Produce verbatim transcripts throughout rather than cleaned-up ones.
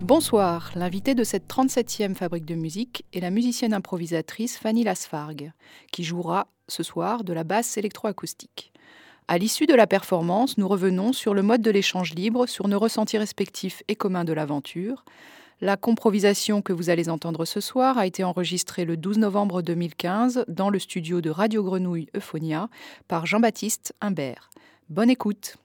Bonsoir, l'invitée de cette trente-septième Fabrique de musique est la musicienne improvisatrice Fanny Lasfargue, qui jouera ce soir de la basse électroacoustique. À l'issue de la performance, nous revenons sur le mode de l'échange libre, sur nos ressentis respectifs et communs de l'aventure. La comprovisation que vous allez entendre ce soir a été enregistrée le douze novembre deux mille quinze dans le studio de Radio Grenouille Euphonia par Jean-Baptiste Imbert. Bonne écoute!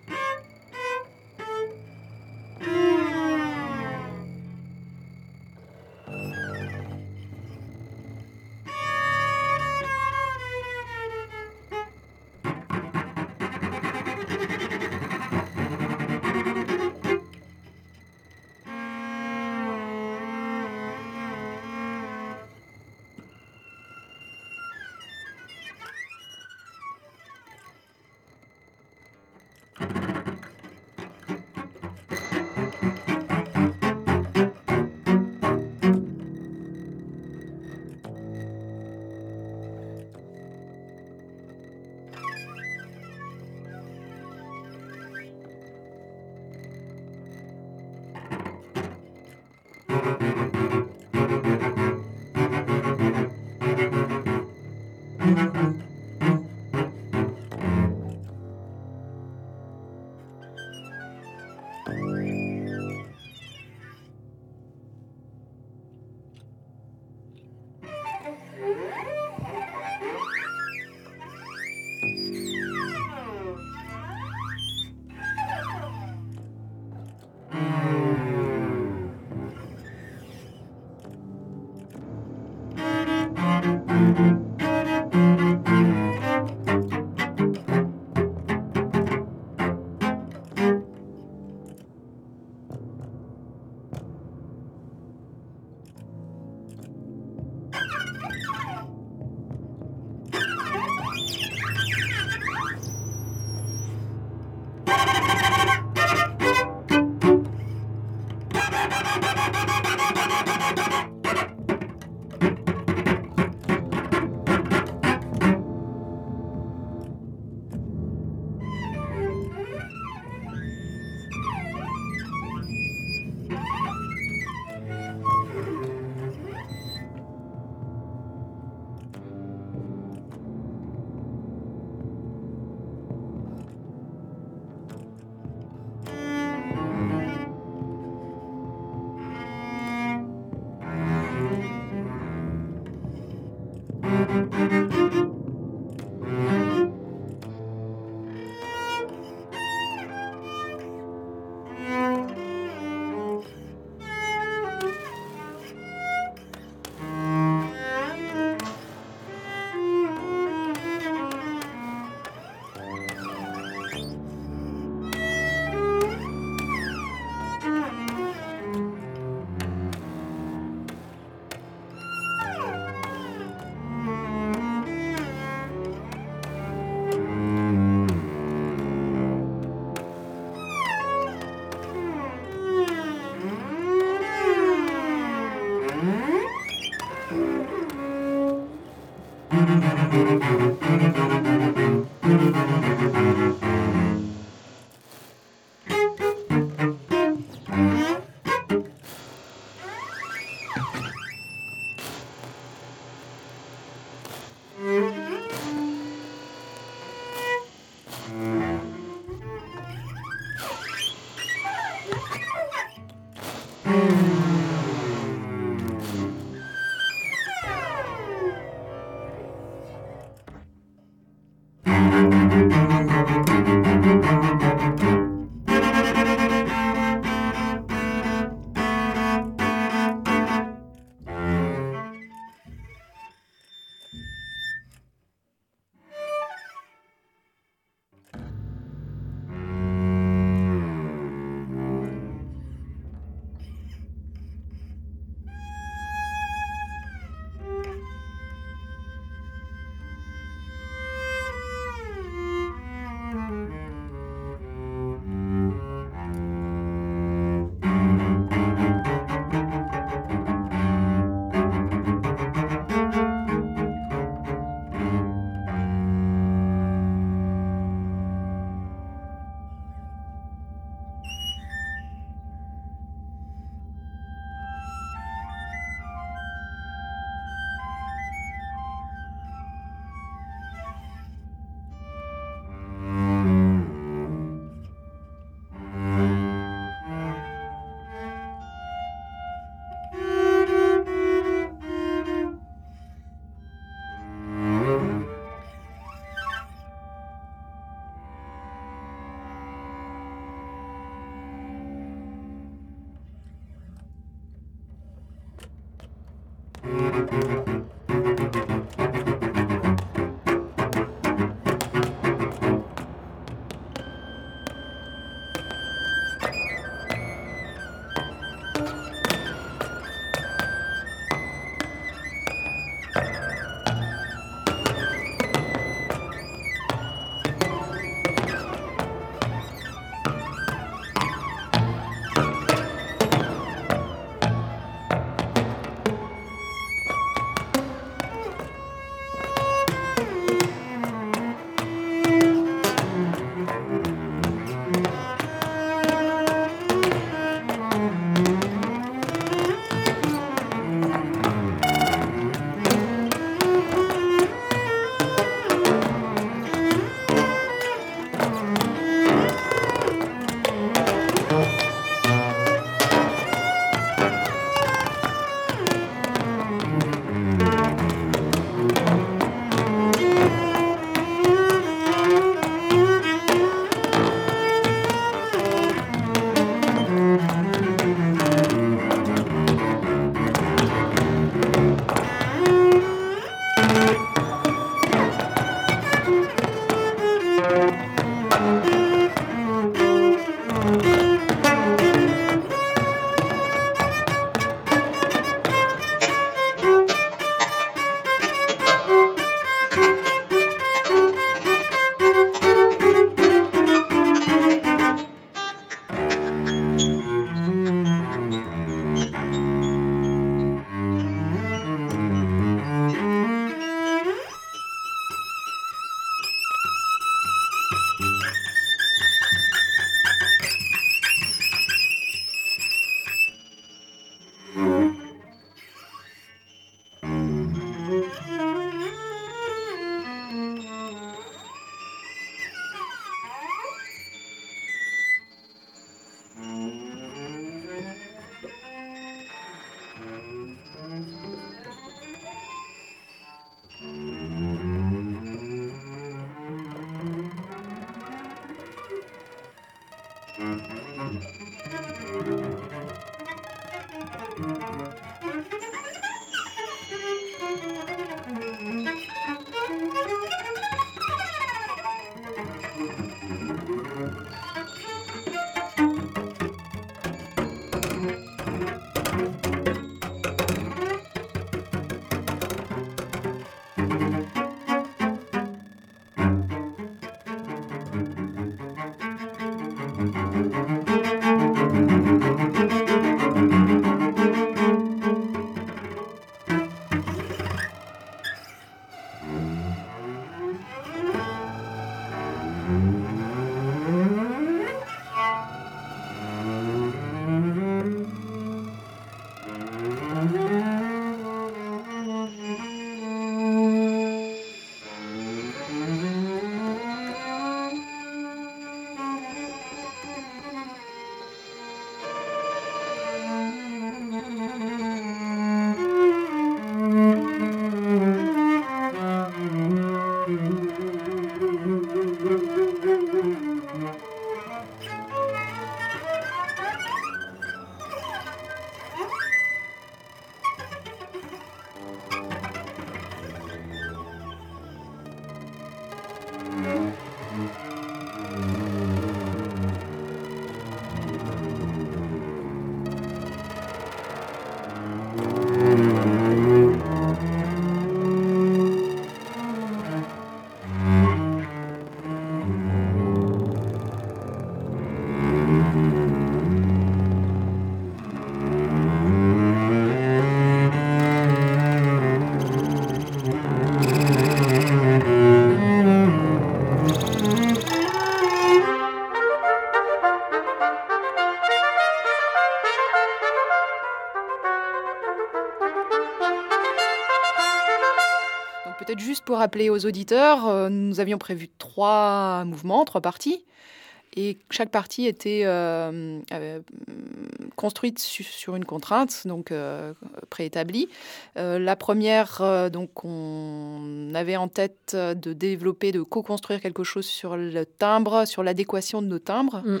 Peut-être juste pour rappeler aux auditeurs, euh, nous avions prévu trois mouvements, trois parties, et chaque partie était euh, euh, construite su- sur une contrainte, donc euh, préétablie. Euh, la première, euh, donc, on avait en tête de développer, de co-construire quelque chose sur le timbre, sur l'adéquation de nos timbres. Mm.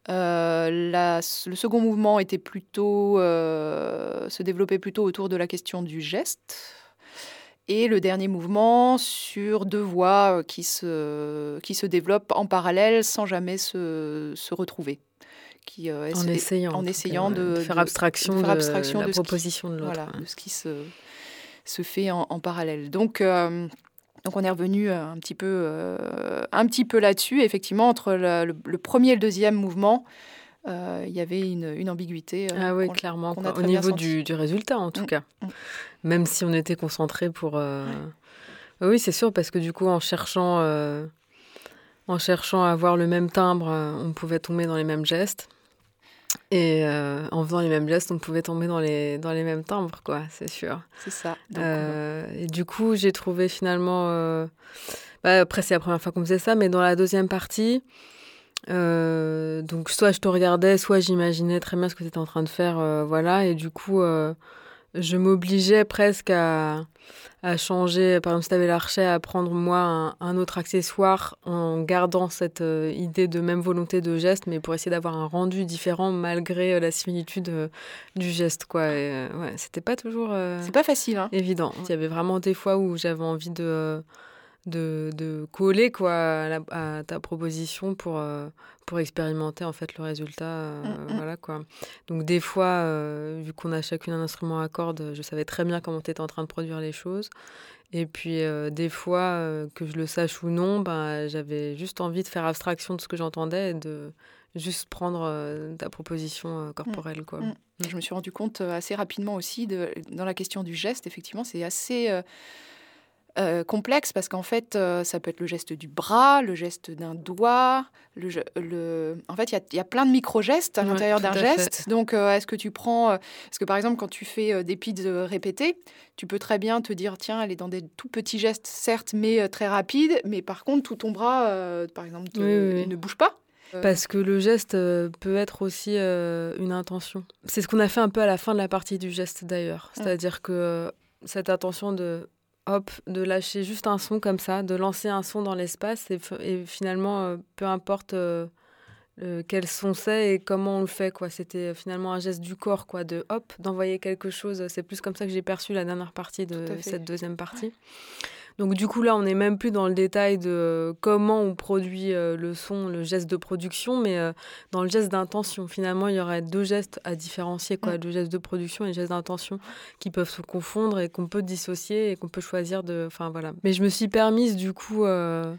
Euh, la- le second mouvement était plutôt, euh, se développait plutôt autour de la question du geste. Et le dernier mouvement sur deux voix qui se, qui se développent en parallèle sans jamais se, se retrouver. Qui, euh, En essa- essayant, en en tout essayant cas, ouais, de, de faire de- abstraction de de, faire abstraction la de ce qui- proposition de l'autre. voilà, ouais. de ce qui se, se fait en, en parallèle. Donc, euh, donc on est revenu un petit peu, euh, un petit peu là-dessus. Effectivement, entre le, le- le premier et le deuxième mouvement, euh, il y avait une, une ambiguïté. euh, Ah oui, qu'on- clairement. qu'on quoi. a Au très bien niveau senti. du, du résultat, en tout Mm, cas. mm. Même si on était concentré pour... euh, Oui, c'est sûr, parce que du coup, en cherchant, euh, en cherchant à avoir le même timbre, euh, on pouvait tomber dans les mêmes gestes. Et euh, en faisant les mêmes gestes, on pouvait tomber dans les, dans les mêmes timbres, quoi, c'est sûr. C'est ça. Donc, euh, Euh, et du coup, j'ai trouvé finalement... euh, bah, après, c'est la première fois qu'on faisait ça, mais dans la deuxième partie, euh, donc soit je te regardais, soit j'imaginais très bien ce que tu étais en train de faire, euh, voilà. Et du coup, euh, je m'obligeais presque à, à changer. Par exemple, si tu avais l'archet, à prendre moi un, un autre accessoire en gardant cette euh, idée de même volonté de geste, mais pour essayer d'avoir un rendu différent malgré euh, la similitude euh, du geste, quoi. Et, euh, ouais, c'était pas toujours euh, c'est pas facile, hein. évident. Il y avait vraiment des fois où j'avais envie de, de, de coller, quoi, à, la- à ta proposition pour, euh, pour expérimenter en fait le résultat. euh, Mm, mm. Voilà, quoi. Donc des fois, euh, vu qu'on a chacune un instrument à cordes, je savais très bien comment tu étais en train de produire les choses. Et puis euh, des fois, euh, que je le sache ou non, ben, j'avais juste envie de faire abstraction de ce que j'entendais et de juste prendre euh, ta proposition euh, corporelle, quoi. Mm. Je me suis rendu compte euh, assez rapidement aussi, de, dans la question du geste, effectivement, c'est assez euh, euh, complexe parce qu'en fait, euh, ça peut être le geste du bras, le geste d'un doigt. Le, ge- le... En fait, il y a- il y, a plein de micro-gestes à Ouais, l'intérieur tout d'un à fait. geste. Donc, euh, est-ce que tu prends... euh, Parce que, par exemple, quand tu fais euh, des pids euh, répétés, tu peux très bien te dire, tiens, elle est dans des tout petits gestes, certes, mais euh, très rapides. Mais par contre, tout ton bras, euh, par exemple, te- Oui, oui, oui. ne bouge pas. Parce que le geste euh, peut être aussi euh, une intention. C'est ce qu'on a fait un peu à la fin de la partie du geste d'ailleurs. Mm. C'est-à-dire que euh, cette intention de, hop, de lâcher juste un son comme ça, de lancer un son dans l'espace et, f- et finalement, euh, peu importe euh, euh, quel son c'est et comment on le fait, quoi. C'était finalement un geste du corps, quoi, de hop, d'envoyer quelque chose. C'est plus comme ça que j'ai perçu la dernière partie de Tout à fait. cette deuxième partie. Donc du coup là, on n'est même plus dans le détail de comment on produit euh, le son, le geste de production, mais euh, dans le geste d'intention. Finalement, il y aurait deux gestes à différencier, quoi, Mm. le geste de production et le geste d'intention, qui peuvent se confondre et qu'on peut dissocier et qu'on peut choisir de... Enfin voilà. Mais je me suis permise du coup, euh,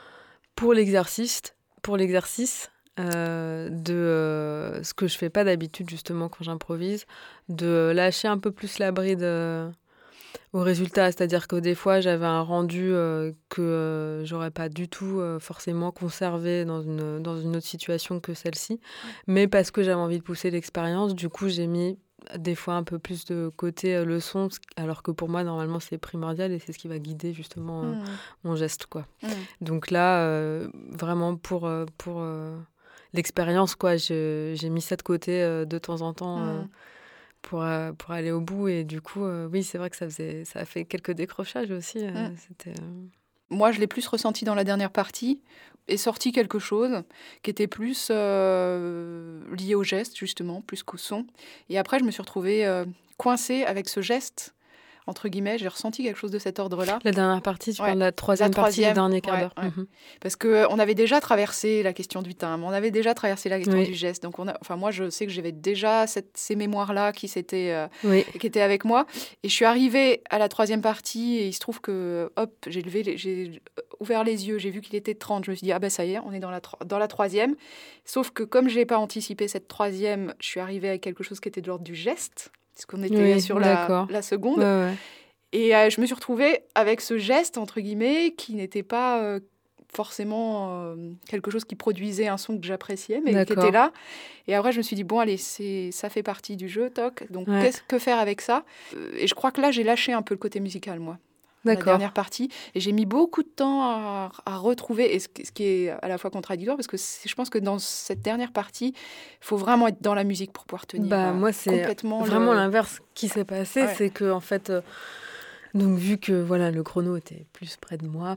pour l'exercice, pour l'exercice, euh, de euh, ce que je fais pas d'habitude justement quand j'improvise, de lâcher un peu plus la bride... euh, au résultat. C'est-à-dire que des fois, j'avais un rendu euh, que euh, j'aurais pas du tout euh, forcément conservé dans une, dans une autre situation que celle-ci. Mais parce que j'avais envie de pousser l'expérience, du coup, j'ai mis des fois un peu plus de côté euh, le son, alors que pour moi, normalement, c'est primordial et c'est ce qui va guider justement euh, Mmh. mon geste, quoi. Mmh. Donc là, euh, vraiment pour, euh, pour euh, l'expérience, quoi, je- j'ai mis ça de côté euh, de temps en temps. euh, Mmh. pour, euh, pour aller au bout. Et du coup, euh, oui, c'est vrai que ça, faisait, ça a fait quelques décrochages aussi. euh, Mmh. c'était, euh, Moi, je l'ai plus ressenti dans la dernière partie. Est sorti quelque chose qui était plus euh, lié au geste, justement, plus qu'au son. Et après, je me suis retrouvée euh, coincée avec ce geste, entre guillemets. J'ai ressenti quelque chose de cet ordre-là. La dernière partie, tu Ouais. parles de la La troisième partie du troisième, dernier quart ouais, d'heure. ouais. Mhm. Parce qu'on avait déjà traversé la question du timbre, on avait déjà traversé la question Oui. du geste. Donc, on a, enfin, moi, je sais que j'avais déjà cette, ces mémoires-là qui, s'étaient, euh, Oui, qui étaient avec moi. Et je suis arrivée à la troisième partie et il se trouve que, hop, j'ai, levé les- j'ai ouvert les yeux, j'ai vu qu'il était trente. Je me suis dit, ah ben ça y est, on est dans la, tro- dans la troisième. Sauf que comme je n'ai pas anticipé cette troisième, je suis arrivée avec quelque chose qui était de l'ordre du geste, puisqu'on était oui, sur la, d'accord. la seconde. Ouais, ouais. Et euh, je me suis retrouvée avec ce geste, entre guillemets, qui n'était pas euh, forcément euh, quelque chose qui produisait un son que j'appréciais, mais qui était D'accord. là. Et après, je me suis dit, bon, allez, c'est, ça fait partie du jeu, toc. Donc, Ouais. qu'est-ce que faire avec ça? Euh, Et je crois que là, j'ai lâché un peu le côté musical, moi, la D'accord. dernière partie. Et j'ai mis beaucoup de temps à, à retrouver, et ce, qui- ce qui est à la fois contradictoire, parce que c'est- je pense que dans cette dernière partie, il faut vraiment être dans la musique pour pouvoir tenir Bah, euh, moi, c'est complètement vraiment le... l'inverse qui s'est passé. Ouais. C'est que, en fait, euh, donc, vu que voilà, le chrono était plus près de moi,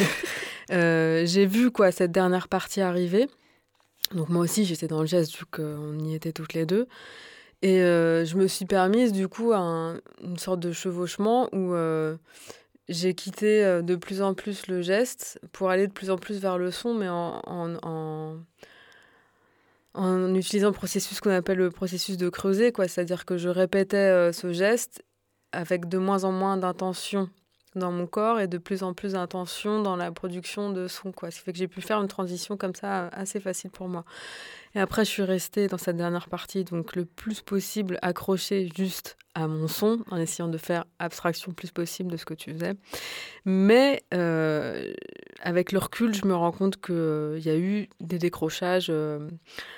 euh, j'ai vu quoi, cette dernière partie arriver. Donc, moi aussi, j'étais dans le geste, vu qu'on y était toutes les deux. Et euh, je me suis permise, du coup, un- une sorte de chevauchement où euh, j'ai quitté euh, de plus en plus le geste pour aller de plus en plus vers le son, mais en, en, en, en utilisant le processus qu'on appelle le processus de creuset, quoi. C'est-à-dire que je répétais euh, ce geste avec de moins en moins d'intention dans mon corps et de plus en plus d'intention dans la production de son, quoi. Ce qui fait que j'ai pu faire une transition comme ça euh, assez facile pour moi. Et après, je suis restée dans cette dernière partie, donc le plus possible accrochée juste à mon son, en essayant de faire abstraction le plus possible de ce que tu faisais. Mais euh, avec le recul, je me rends compte qu'il euh, y a eu des décrochages, euh,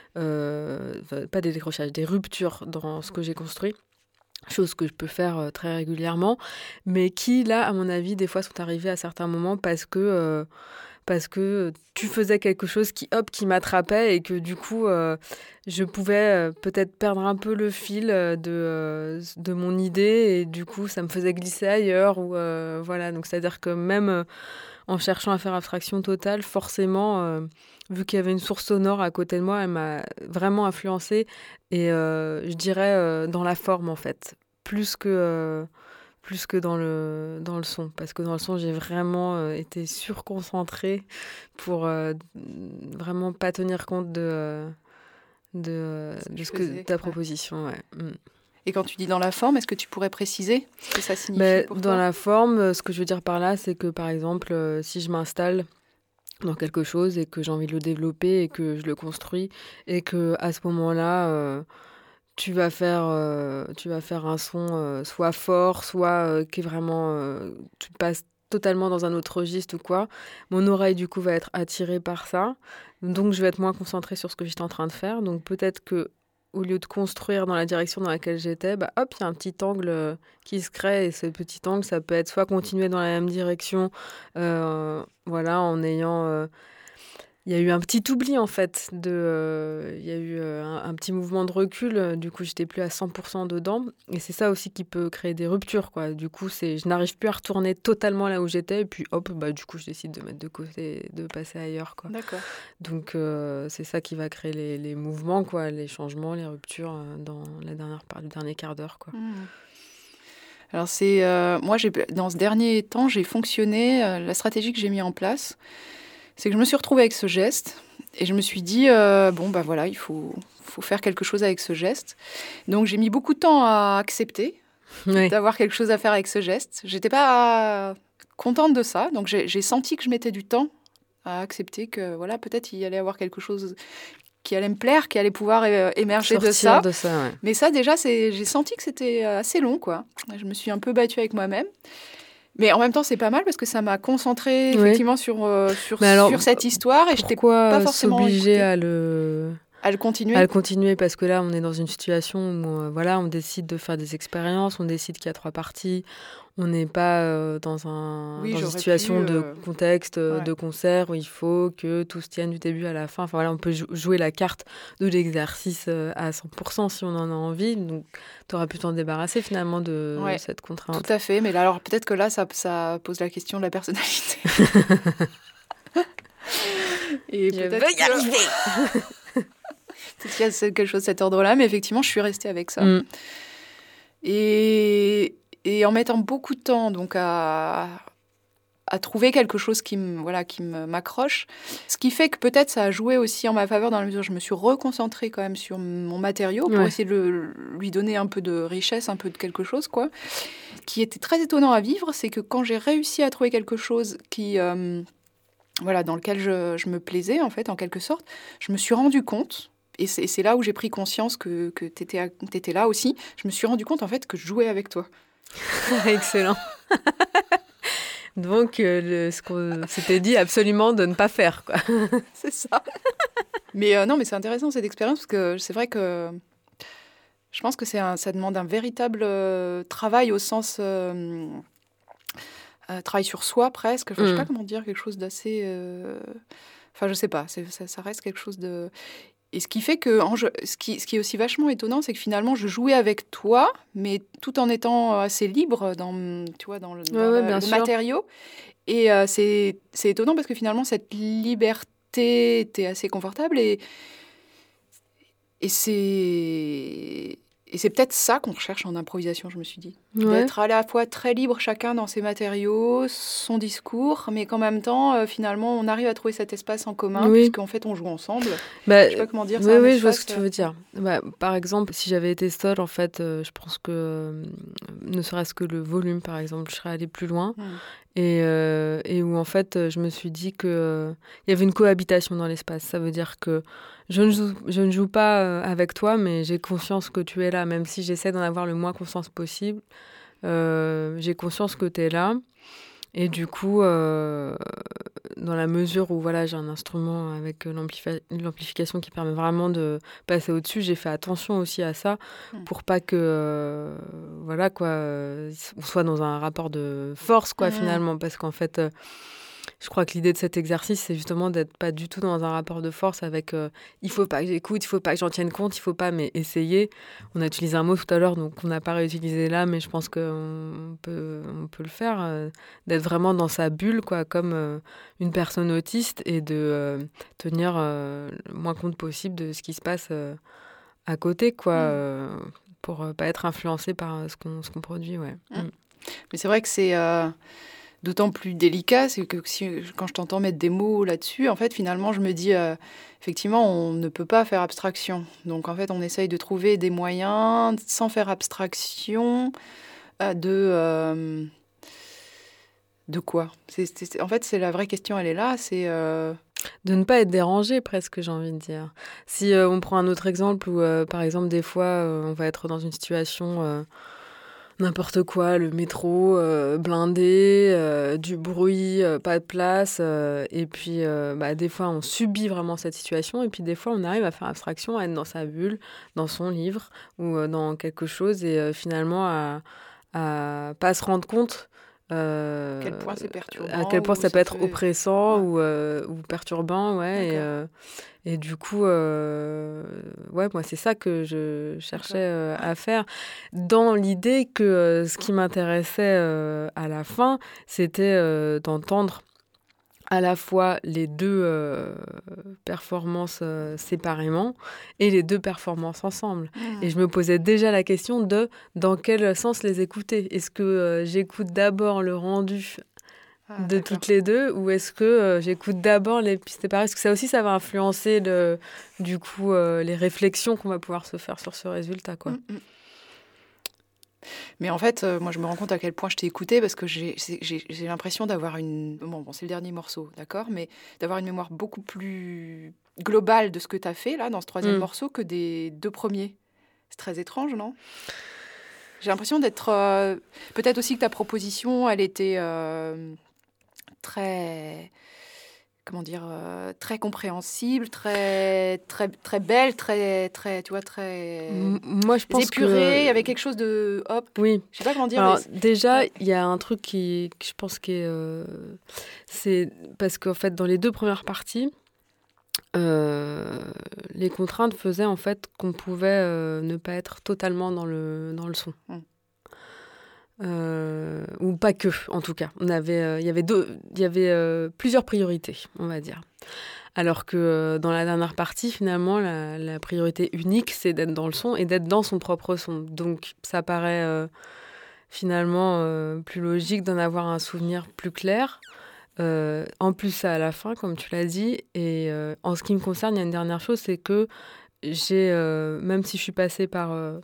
euh, enfin, pas des décrochages, des ruptures dans ce que j'ai construit. Chose que je peux faire euh, très régulièrement, mais qui, là, à mon avis, des fois sont arrivées à certains moments parce que... euh, parce que tu faisais quelque chose qui, hop, qui m'attrapait et que du coup, euh, je pouvais euh, peut-être perdre un peu le fil euh, de, euh, de mon idée et du coup, ça me faisait glisser ailleurs. Ou, euh, voilà. Donc, c'est-à-dire que même euh, en cherchant à faire abstraction totale, forcément, euh, vu qu'il y avait une source sonore à côté de moi, elle m'a vraiment influencée et euh, je dirais euh, dans la forme, en fait, plus que... euh, plus que dans le, dans le son. Parce que dans le son, j'ai vraiment euh, été surconcentrée pour euh, vraiment pas tenir compte de, euh, de, euh, Ce que de je ce que, faisais, ta ouais. proposition. Ouais. Mm. Et quand tu dis dans la forme, est-ce que tu pourrais préciser ce que ça signifie Ben, pour dans toi? la forme, euh, ce que je veux dire par là, c'est que par exemple, euh, si je m'installe dans quelque chose et que j'ai envie de le développer et que je le construis et que à ce moment-là, euh, tu vas faire, euh, tu vas faire un son euh, soit fort, soit euh, qui est vraiment, euh, tu passes totalement dans un autre registre ou quoi. Mon oreille du coup va être attirée par ça, donc je vais être moins concentrée sur ce que j'étais en train de faire. Donc peut-être que au lieu de construire dans la direction dans laquelle j'étais, bah hop, il y a un petit angle euh, qui se crée et ce petit angle, ça peut être soit continuer dans la même direction, euh, voilà, en ayant euh, il y a eu un petit oubli en fait, de, euh, il y a eu euh, un, un petit mouvement de recul, euh, du coup j'étais plus à cent pour cent dedans, et c'est ça aussi qui peut créer des ruptures, quoi. Du coup, c'est, je n'arrive plus à retourner totalement là où j'étais, et puis hop, bah, du coup je décide de mettre de côté, de passer ailleurs, quoi. D'accord. Donc euh, c'est ça qui va créer les, les mouvements, quoi, les changements, les ruptures euh, dans la dernière part, le dernier quart d'heure, quoi. Mmh. Alors c'est euh, moi j'ai dans ce dernier temps j'ai fonctionné euh, la stratégie que j'ai mis en place, c'est que je me suis retrouvée avec ce geste et je me suis dit euh, bon bah voilà il faut faut faire quelque chose avec ce geste. Donc j'ai mis beaucoup de temps à accepter Oui, d'avoir quelque chose à faire avec ce geste. J'étais pas contente de ça, donc j'ai j'ai senti que je mettais du temps à accepter que voilà peut-être il y allait avoir quelque chose qui allait me plaire, qui allait pouvoir euh, émerger Sortir de ça. de ça, ouais. Mais ça, déjà, c'est, j'ai senti que c'était assez long, quoi. Je me suis un peu battue avec moi-même. Mais en même temps, c'est pas mal parce que ça m'a concentrée Oui. effectivement sur, euh, sur, alors, sur cette histoire et je n'étais pas forcément s'obliger à le... à le continuer. À le continuer parce que là, on est dans une situation où euh, voilà, on décide de faire des expériences, on décide qu'il y a trois parties, on n'est pas euh, dans, un, oui, dans une situation pu, de euh... contexte, ouais. de concert où il faut que tout se tienne du début à la fin. Enfin voilà, on peut jou- jouer la carte de l'exercice euh, à cent pour cent si on en a envie. Donc, tu auras pu t'en débarrasser finalement de ouais, cette contrainte. Tout à fait. Mais là, alors peut-être que là, ça, ça pose la question de la personnalité. Et Je peut-être veux y que... arriver. Peut-être qu'il y a quelque chose de cet ordre-là, mais effectivement, je suis restée avec ça. Mm. Et, et en mettant beaucoup de temps donc à, à trouver quelque chose qui, me, voilà, qui me, m'accroche, ce qui fait que peut-être ça a joué aussi en ma faveur dans la mesure où je me suis reconcentrée quand même sur mon matériau pour Ouais. essayer de le, lui donner un peu de richesse, un peu de quelque chose, quoi. Ce qui était très étonnant à vivre, c'est que quand j'ai réussi à trouver quelque chose qui... Euh, voilà, dans lequel je, je me plaisais, en fait, en quelque sorte, je me suis rendu compte... Et c'est, c'est là où j'ai pris conscience que, que tu étais là aussi. Je me suis rendu compte, en fait, que je jouais avec toi. Excellent. Donc, euh, le, ce qu'on s'était dit absolument de ne pas faire, quoi. C'est ça. Mais euh, non, mais c'est intéressant, cette expérience, parce que c'est vrai que je pense que c'est un, ça demande un véritable euh, travail au sens... Euh, euh, travail sur soi, presque. Enfin, mm. Je ne sais pas comment dire, quelque chose d'assez... Euh... Enfin, je sais pas, c'est, ça, ça reste quelque chose de... Et ce qui fait que, en jeu, ce, qui, ce qui est aussi vachement étonnant, c'est que finalement, je jouais avec toi, mais tout en étant assez libre dans, tu vois, dans le, dans ouais, la, ouais, le matériau. Et euh, c'est, c'est étonnant parce que finalement, cette liberté était assez confortable. Et, et, c'est, et c'est peut-être ça qu'on recherche en improvisation, je me suis dit. Ouais. D'être à la fois très libre, chacun dans ses matériaux, son discours, mais qu'en même temps, euh, finalement, on arrive à trouver cet espace en commun, oui. Puisqu'en fait, on joue ensemble. Bah, je sais pas comment dire. Oui, c'est un oui, espace, je vois ce que tu veux dire. Bah, par exemple, si j'avais été seule, en fait, euh, je pense que, euh, ne serait-ce que le volume, par exemple, je serais allée plus loin. Mmh. Et, euh, et où, en fait, je me suis dit qu'il euh, y avait une cohabitation dans l'espace. Ça veut dire que je ne joue, je ne joue pas euh, avec toi, mais j'ai conscience que tu es là, même si j'essaie d'en avoir le moins conscience possible. Euh, j'ai conscience que tu es là. Et du coup, euh, dans la mesure où voilà, j'ai un instrument avec l'amplifi- l'amplification qui permet vraiment de passer au-dessus, j'ai fait attention aussi à ça mmh. pour pas que euh, voilà, quoi, euh, on soit dans un rapport de force, quoi, mmh. finalement. Parce qu'en fait, euh, je crois que l'idée de cet exercice, c'est justement d'être pas du tout dans un rapport de force avec euh, il faut pas que j'écoute, il faut pas que j'en tienne compte, il faut pas, mais essayer. On a utilisé un mot tout à l'heure, donc on n'a pas réutilisé là, mais je pense qu'on peut, on peut le faire, euh, d'être vraiment dans sa bulle, quoi, comme euh, une personne autiste et de euh, tenir euh, le moins compte possible de ce qui se passe euh, à côté, quoi, mmh. euh, pour euh, pas être influencé par ce qu'on, ce qu'on produit, ouais. Mmh. Mmh. Mais c'est vrai que c'est... Euh... D'autant plus délicat, c'est que si, quand je t'entends mettre des mots là-dessus, en fait, finalement, je me dis, euh, effectivement, on ne peut pas faire abstraction. Donc, en fait, on essaye de trouver des moyens, sans faire abstraction, euh, de... Euh, de quoi c'est, c'est, En fait, c'est la vraie question, elle est là, c'est... Euh... De ne pas être dérangé, presque, j'ai envie de dire. Si euh, on prend un autre exemple où, euh, par exemple, des fois, euh, on va être dans une situation... Euh, n'importe quoi, le métro euh, blindé, euh, du bruit, euh, pas de place. Euh, et puis, euh, bah, des fois, on subit vraiment cette situation. Et puis, des fois, on arrive à faire abstraction, à être dans sa bulle, dans son livre ou euh, dans quelque chose. Et euh, finalement, à, à pas se rendre compte euh, à quel point c'est perturbant. À quel point ça, ça peut être fait... oppressant ouais. ou, euh, ou perturbant. Ouais, et, euh, et du coup, euh, ouais, moi, c'est ça que je cherchais euh, à faire. Dans l'idée que euh, ce qui m'intéressait euh, à la fin, c'était euh, d'entendre à la fois les deux euh, performances euh, séparément et les deux performances ensemble. Mmh. Et je me posais déjà la question de dans quel sens les écouter. Est-ce que euh, j'écoute d'abord le rendu ah, de d'accord. toutes les deux ou est-ce que euh, j'écoute d'abord les pistes séparées? Parce que ça aussi, ça va influencer le, du coup, euh, les réflexions qu'on va pouvoir se faire sur ce résultat, quoi. Mmh. Mais en fait, euh, moi, je me rends compte à quel point je t'ai écouté parce que j'ai, c'est- j'ai, j'ai l'impression d'avoir une... Bon, bon, c'est le dernier morceau, d'accord? Mais d'avoir une mémoire beaucoup plus globale de ce que tu as fait, là, dans ce troisième Mm. morceau, que des deux premiers. C'est très étrange, non? J'ai l'impression d'être... euh, Peut-être aussi que ta proposition, elle était euh, très... Comment dire? euh, très compréhensible, très, très, très belle, très, très, tu vois, très M- Moi, je pense épurée. Il y que avait quelque chose de... Hop, oui. je sais pas comment dire, mais... Alors c'est- déjà, Ouais. il y a un truc qui, que je pense qui est, euh, c'est parce qu'en fait, dans les deux premières parties, euh, les contraintes faisaient en fait qu'on pouvait euh, ne pas être totalement dans le dans le son. Mm. Euh, ou pas que, en tout cas. On avait, euh, il y avait deux, il y avait euh, plusieurs priorités, on va dire. Alors que euh, dans la dernière partie, finalement, la, la priorité unique, c'est d'être dans le son et d'être dans son propre son. Donc, ça paraît euh, finalement euh, plus logique d'en avoir un souvenir plus clair. Euh, en plus, ça à la fin, comme tu l'as dit. Et euh, en ce qui me concerne, il y a une dernière chose, c'est que j'ai, euh, même si je suis passée par euh,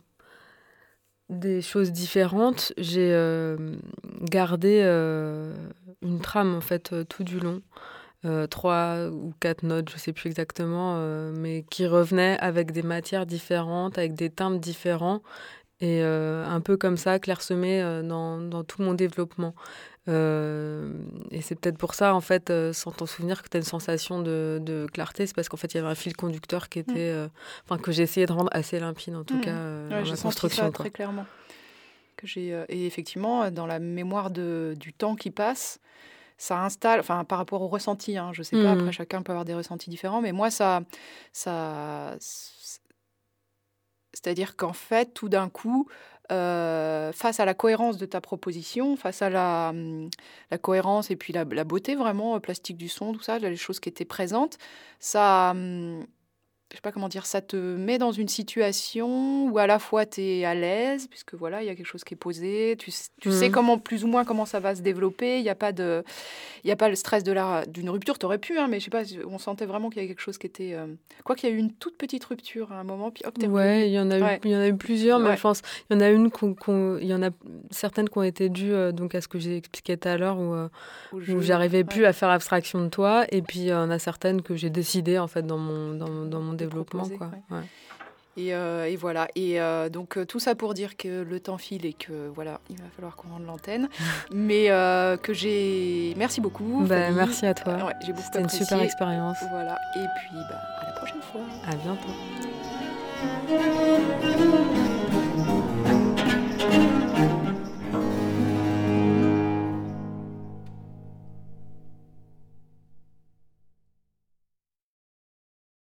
des choses différentes, j'ai euh, gardé euh, une trame en fait euh, tout du long. Euh, trois ou quatre notes, je sais plus exactement, euh, mais qui revenaient avec des matières différentes, avec des timbres différents, et euh, un peu comme ça, clairsemé euh, dans, dans tout mon développement. Euh, et c'est peut-être pour ça, en fait, euh, sans t'en souvenir, que tu as une sensation de, de clarté, c'est parce qu'en fait, il y avait un fil conducteur qui Mm. était, euh, enfin, que j'ai essayé de rendre assez limpide, en tout Mm. cas, euh, Ouais, dans j'ai ma senti construction, ça quoi. très clairement. Que j'ai, euh, et effectivement, dans la mémoire de, du temps qui passe, ça installe, enfin par rapport au ressenti, hein, je sais pas, après Mhm. chacun peut avoir des ressentis différents, mais moi ça, ça, c'est-à-dire qu'en fait, tout d'un coup, euh, face à la cohérence de ta proposition, face à la, hum, la cohérence et puis la, la beauté vraiment euh, plastique du son, tout ça, les choses qui étaient présentes, ça, hum, je sais pas comment dire, ça te met dans une situation où à la fois tu es à l'aise, puisque voilà, il y a quelque chose qui est posé, tu, s- tu sais Mhm. comment, plus ou moins comment ça va se développer, il n'y a pas de, il y a pas le stress de la, d'une rupture, t'aurais pu, hein, mais je sais pas, on sentait vraiment qu'il y avait quelque chose qui était, euh, quoi qu'il y a eu une toute petite rupture à un moment, puis hop, t'es Ouais, revenu. il y en a eu, Ouais, il y en a eu plusieurs, mais ouais, je pense, il y en a une qu'on, qu'on- il y en a certaines qui ont été dues euh, donc à ce que j'ai expliqué tout à l'heure, où, euh, au où jeu, j'arrivais ouais, plus à faire abstraction de toi, et puis il y en a certaines que j'ai décidé en fait dans mon dans, mon- dans mon de développement, proposer, quoi. ouais. Ouais. Et, euh, et voilà. Et euh, donc euh, tout ça pour dire que le temps file et que voilà, il va falloir qu'on rende l'antenne. Mais euh, que j'ai. Merci beaucoup, Ben, Fanny. merci à toi. Euh, ouais, j'ai beaucoup C'était une super apprécié. expérience. Voilà. Et puis bah, à la prochaine fois. À bientôt.